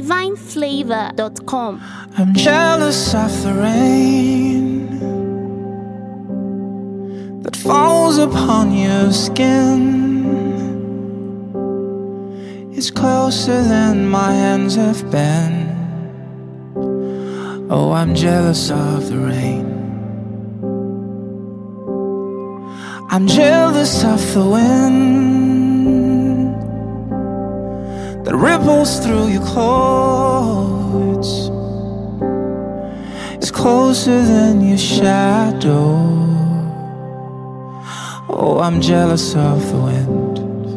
divineflavor.com. I'm jealous of the rain that falls upon your skin. It's closer than my hands have been. Oh, I'm jealous of the rain. I'm jealous of the wind that ripples through your clothes. It's closer than your shadow. Oh, I'm jealous of the wind.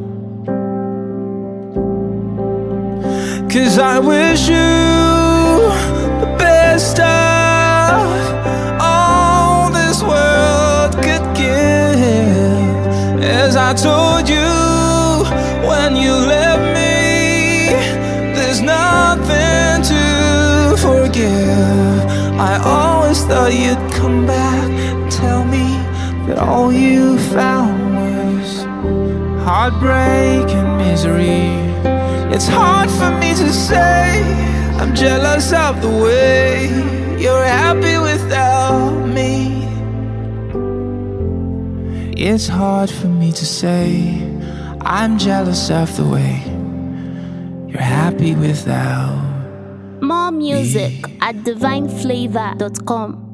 'Cause I wish you the best of all this world could give. As I told you when you left me, there's nothing to forgive. I always thought you'd come back and tell me that all you found was heartbreak and misery. It's hard for me to say I'm jealous of the way you're happy without me. It's hard for me to say I'm jealous of the way you're happy without More music at divineflavor.com.